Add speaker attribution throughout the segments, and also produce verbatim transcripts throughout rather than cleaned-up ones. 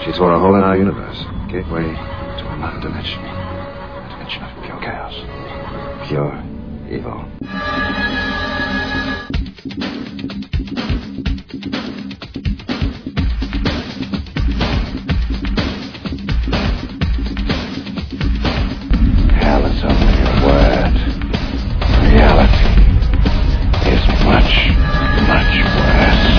Speaker 1: She's for a hole in our universe. Gateway to another dimension. A dimension of pure chaos. Pure evil. Hell is only a word. Reality is much, much worse.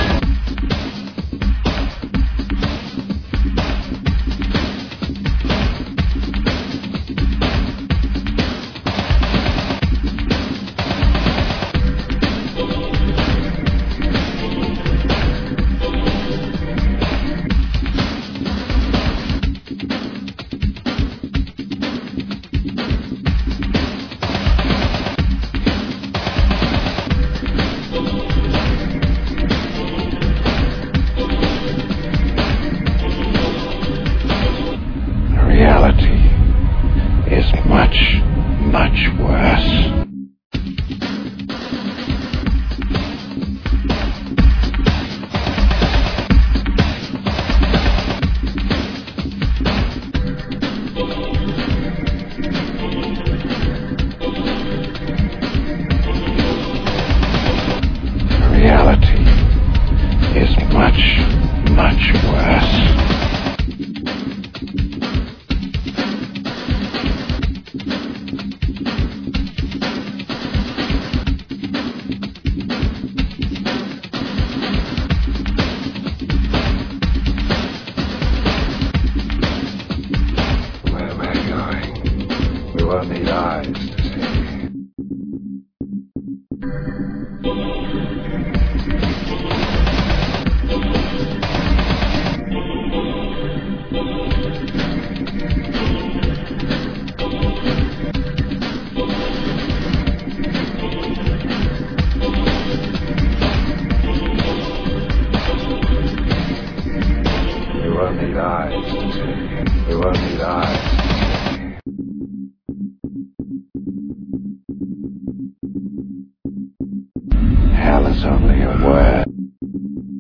Speaker 1: Reality is much, much worse. Reality is much, much worse. Where we're going, we won't need eyes to see. We won't need eyes to see. We won't need eyes to see. Hell is only a word.